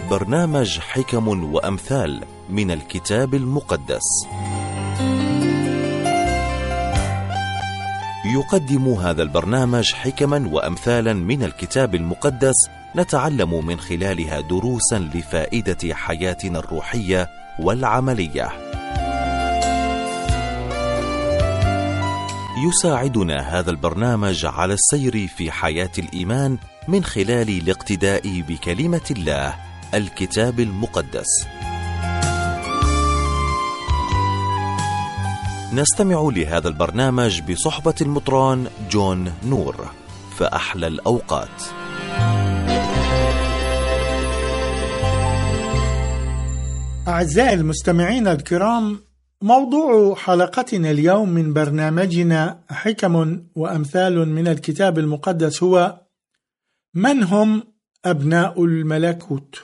برنامج حكم وأمثال من الكتاب المقدس. يقدم هذا البرنامج حكما وأمثالا من الكتاب المقدس نتعلم من خلالها دروسا لفائدة حياتنا الروحية والعملية. يساعدنا هذا البرنامج على السير في حياة الإيمان من خلال الاقتداء بكلمة الله الكتاب المقدس. نستمع لهذا البرنامج بصحبة المطران جون نور. فأحلى الأوقات. أعزائي المستمعين الكرام، موضوع حلقتنا اليوم من برنامجنا حكم وأمثال من الكتاب المقدس هو: من هم أبناء الملكوت؟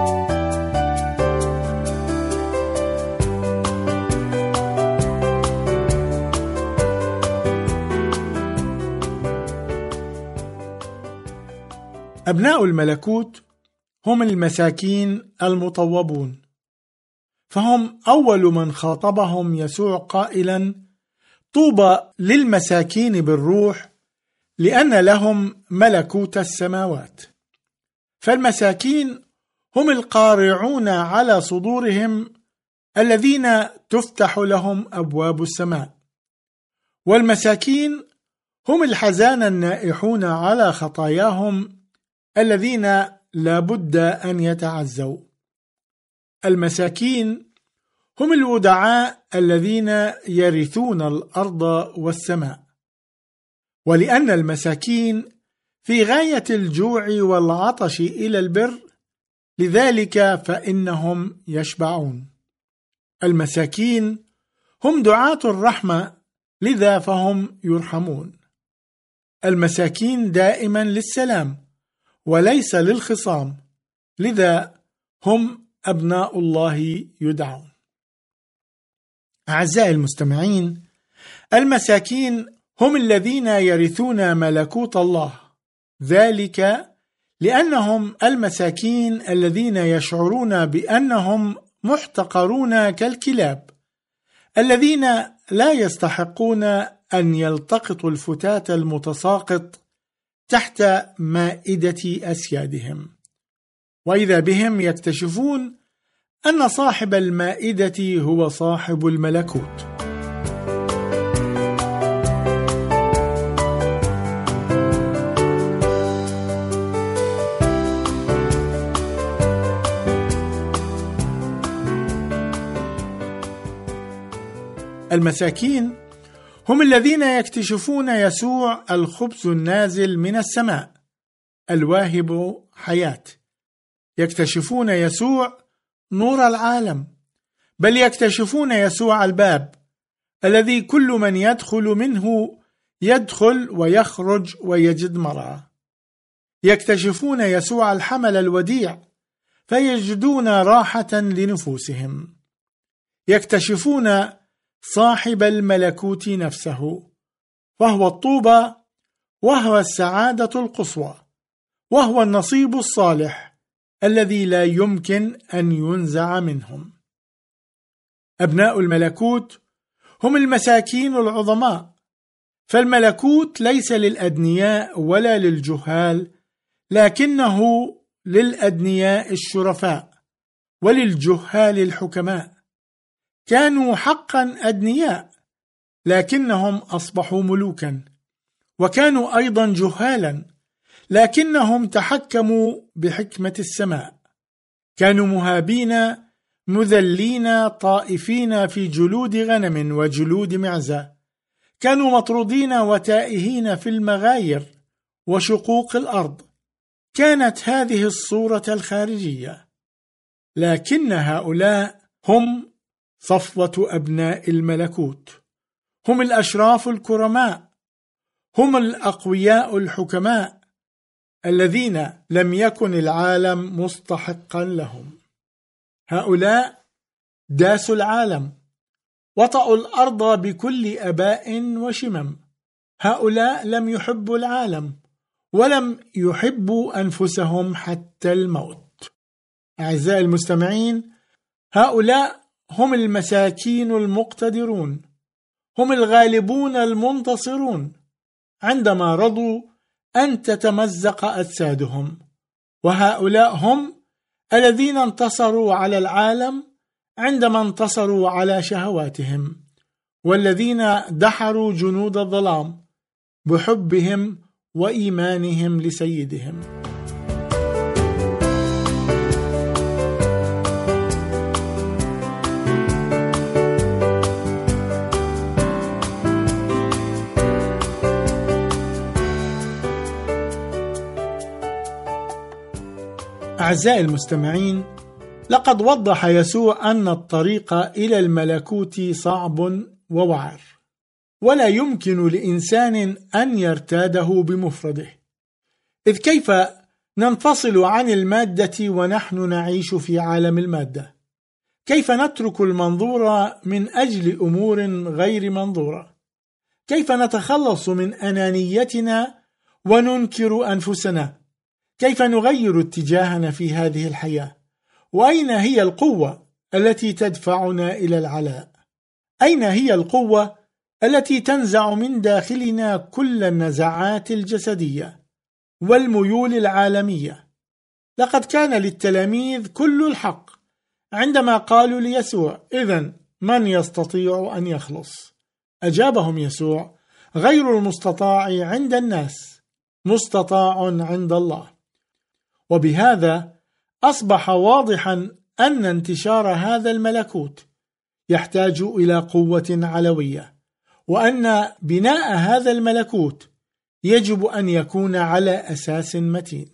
أبناء الملكوت هم المساكين المطوبون، فهم أول من خاطبهم يسوع قائلا: طوبى للمساكين بالروح لأن لهم ملكوت السماوات. فالمساكين هم القارعون على صدورهم الذين تفتح لهم أبواب السماء، والمساكين هم الحزان النائحون على خطاياهم الذين لا بد أن يتعزوا. المساكين هم الودعاء الذين يرثون الأرض والسماء، ولأن المساكين في غاية الجوع والعطش إلى البر، لذلك فإنهم يشبعون. المساكين هم دعاة الرحمة، لذا فهم يرحمون. المساكين دائما للسلام وليس للخصام، لذا هم أبناء الله يدعون. أعزائي المستمعين، المساكين هم الذين يرثون ملكوت الله، ذلك لأنهم المساكين الذين يشعرون بأنهم محتقرون كالكلاب، الذين لا يستحقون أن يلتقطوا الفتات المتساقط تحت مائدة أسيادهم، وإذا بهم يكتشفون أن صاحب المائدة هو صاحب الملكوت. المساكين هم الذين يكتشفون يسوع الخبز النازل من السماء الواهب حياة، يكتشفون يسوع نور العالم، بل يكتشفون يسوع الباب الذي كل من يدخل منه يدخل ويخرج ويجد مرعى. يكتشفون يسوع الحمل الوديع فيجدون راحة لنفوسهم. يكتشفون صاحب الملكوت نفسه، وهو الطوبى، وهو السعادة القصوى، وهو النصيب الصالح الذي لا يمكن أن ينزع منهم. أبناء الملكوت هم المساكين العظماء، فالملكوت ليس للأدنياء ولا للجهال، لكنه للأدنياء الشرفاء وللجهال الحكماء. كانوا حقا أدنياء، لكنهم أصبحوا ملوكا، وكانوا أيضا جهالا، لكنهم تحكموا بحكمة السماء. كانوا مهابين مذلين طائفين في جلود غنم وجلود معزة، كانوا مطرودين وتائهين في المغاير وشقوق الأرض. كانت هذه الصورة الخارجية، لكن هؤلاء هم صفوة أبناء الملكوت، هم الأشراف الكرماء، هم الأقوياء الحكماء الذين لم يكن العالم مستحقا لهم. هؤلاء داسوا العالم، وطأوا الأرض بكل أباء وشمم. هؤلاء لم يحبوا العالم ولم يحبوا أنفسهم حتى الموت. أعزائي المستمعين، هؤلاء هم المساكين المقتدرون، هم الغالبون المنتصرون عندما رضوا أن تتمزق أجسادهم، وهؤلاء هم الذين انتصروا على العالم عندما انتصروا على شهواتهم، والذين دحروا جنود الظلام بحبهم وإيمانهم لسيدهم. أعزائي المستمعين، لقد وضح يسوع أن الطريق إلى الملكوت صعب ووعر، ولا يمكن لإنسان أن يرتاده بمفرده، إذ كيف ننفصل عن المادة ونحن نعيش في عالم المادة؟ كيف نترك المنظور من أجل أمور غير منظورة؟ كيف نتخلص من أنانيتنا وننكر أنفسنا؟ كيف نغير اتجاهنا في هذه الحياة؟ وأين هي القوة التي تدفعنا إلى العلاء؟ أين هي القوة التي تنزع من داخلنا كل النزعات الجسدية والميول العالمية؟ لقد كان للتلاميذ كل الحق عندما قالوا ليسوع: إذن من يستطيع أن يخلص؟ أجابهم يسوع: غير المستطاع عند الناس مستطاع عند الله. وبهذا أصبح واضحا أن انتشار هذا الملكوت يحتاج إلى قوة علوية، وأن بناء هذا الملكوت يجب أن يكون على أساس متين.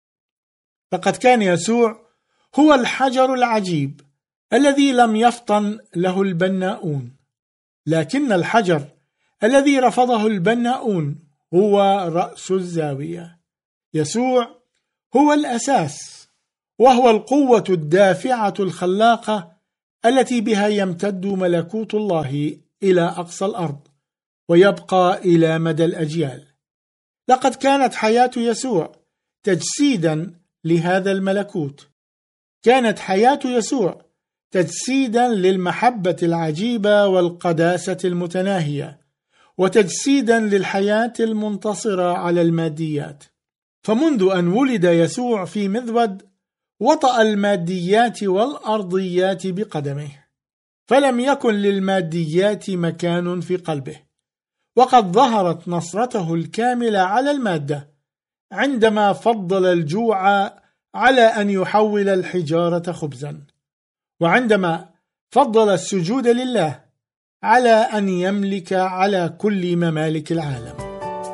لقد كان يسوع هو الحجر العجيب الذي لم يفطن له البناؤون، لكن الحجر الذي رفضه البناؤون هو رأس الزاوية. يسوع هو الأساس، وهو القوة الدافعة الخلاقة التي بها يمتد ملكوت الله إلى أقصى الأرض ويبقى إلى مدى الأجيال. لقد كانت حياة يسوع تجسيدا لهذا الملكوت، كانت حياة يسوع تجسيدا للمحبة العجيبة والقداسة المتناهية، وتجسيدا للحياة المنتصرة على الماديات. فمنذ أن ولد يسوع في مذود وطأ الماديات والأرضيات بقدمه، فلم يكن للماديات مكان في قلبه. وقد ظهرت نصرته الكاملة على المادة عندما فضل الجوع على أن يحول الحجارة خبزا، وعندما فضل السجود لله على أن يملك على كل ممالك العالم.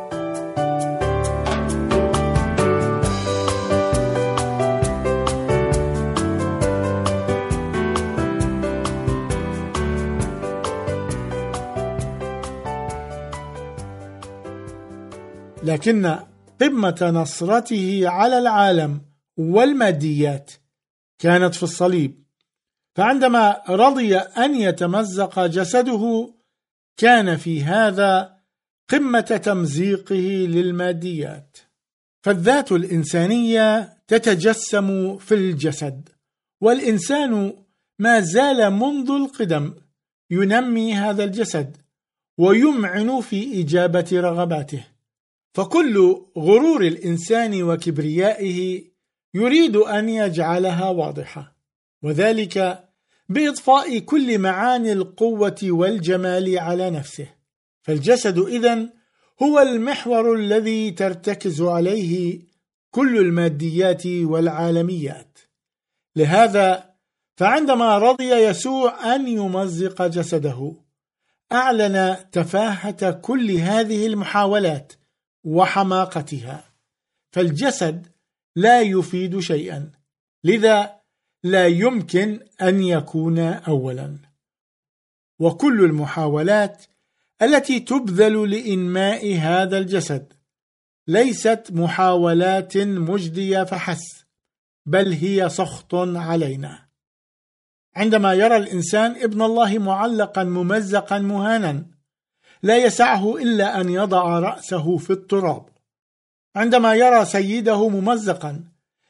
لكن قمة نصرته على العالم والماديات كانت في الصليب، فعندما رضي أن يتمزق جسده كان في هذا قمة تمزيقه للماديات. فالذات الإنسانية تتجسم في الجسد، والإنسان ما زال منذ القدم ينمي هذا الجسد ويمعن في إجابة رغباته. فكل غرور الإنسان وكبريائه يريد أن يجعلها واضحة، وذلك بإضفاء كل معاني القوة والجمال على نفسه. فالجسد إذن هو المحور الذي ترتكز عليه كل الماديات والعالميات. لهذا فعندما رضي يسوع أن يمزق جسده أعلن تفاهة كل هذه المحاولات وحماقتها، فالجسد لا يفيد شيئا، لذا لا يمكن أن يكون أولا. وكل المحاولات التي تبذل لإنماء هذا الجسد ليست محاولات مجدية فحسب، بل هي سخط علينا. عندما يرى الإنسان ابن الله معلقا ممزقا مهانا لا يسعه إلا أن يضع رأسه في التراب. عندما يرى سيده ممزقا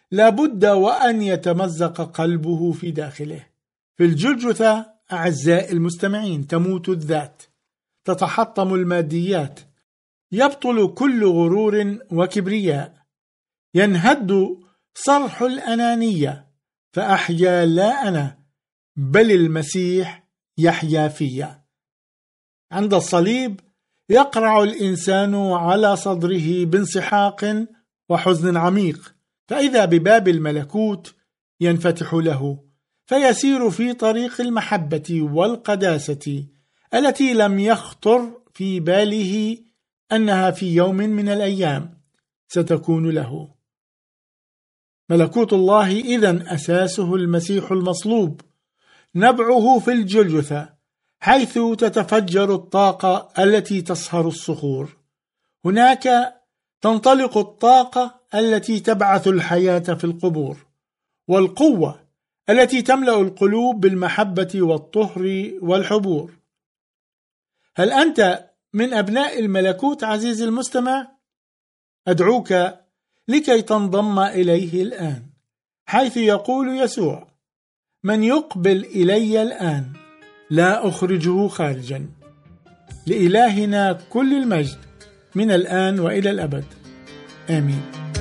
لابد وأن يتمزق قلبه في داخله. في الجلجثة أعزائي المستمعين تموت الذات، تتحطم الماديات، يبطل كل غرور وكبرياء، ينهد صرح الأنانية، فأحيا لا أنا بل المسيح يحيا فيا. عند الصليب يقرع الإنسان على صدره بانسحاق وحزن عميق، فإذا بباب الملكوت ينفتح له، فيسير في طريق المحبة والقداسة التي لم يخطر في باله أنها في يوم من الأيام ستكون له. ملكوت الله إذن أساسه المسيح المصلوب، نبعه في الجلجثة حيث تتفجر الطاقة التي تصهر الصخور. هناك تنطلق الطاقة التي تبعث الحياة في القبور، والقوة التي تملأ القلوب بالمحبة والطهر والحبور. هل أنت من أبناء الملكوت عزيزي المستمع؟ أدعوك لكي تنضم إليه الآن، حيث يقول يسوع: من يقبل إلي الآن لا أخرجه خارجا. لإلهنا كل المجد من الآن وإلى الأبد، آمين.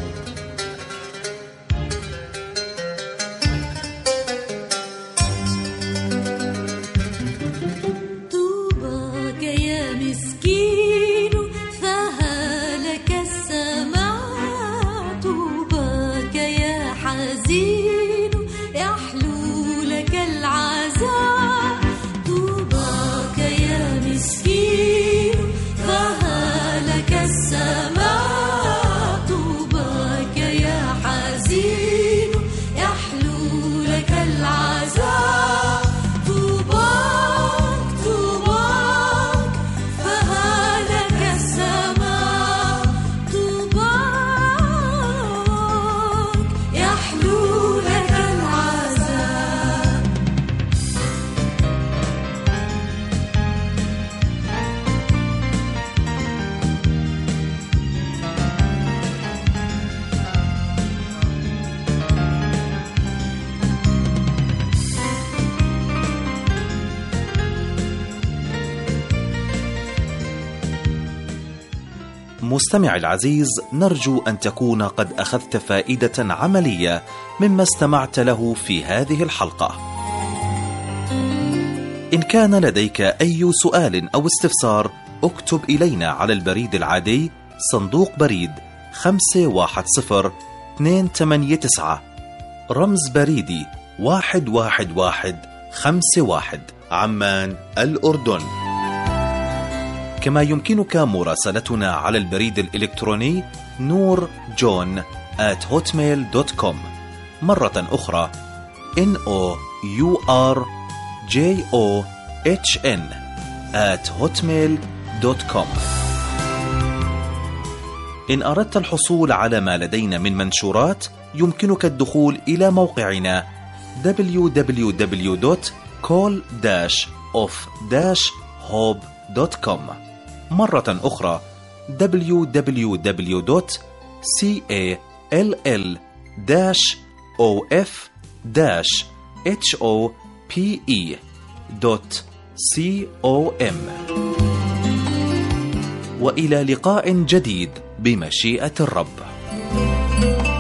مستمع العزيز، نرجو أن تكون قد أخذت فائدة عملية مما استمعت له في هذه الحلقة. إن كان لديك أي سؤال أو استفسار اكتب إلينا على البريد العادي صندوق بريد 510289 رمز بريدي 11151 عمان الأردن. كما يمكنك مراسلتنا على البريد الإلكتروني noorjohn@hotmail.com. مرة أخرى noorjohn@hotmail.com. إن أردت الحصول على ما لدينا من منشورات يمكنك الدخول إلى موقعنا www.call-of-hope.com. مرة أخرى www.call-of-hope.com. وإلى لقاء جديد بمشيئة الرب.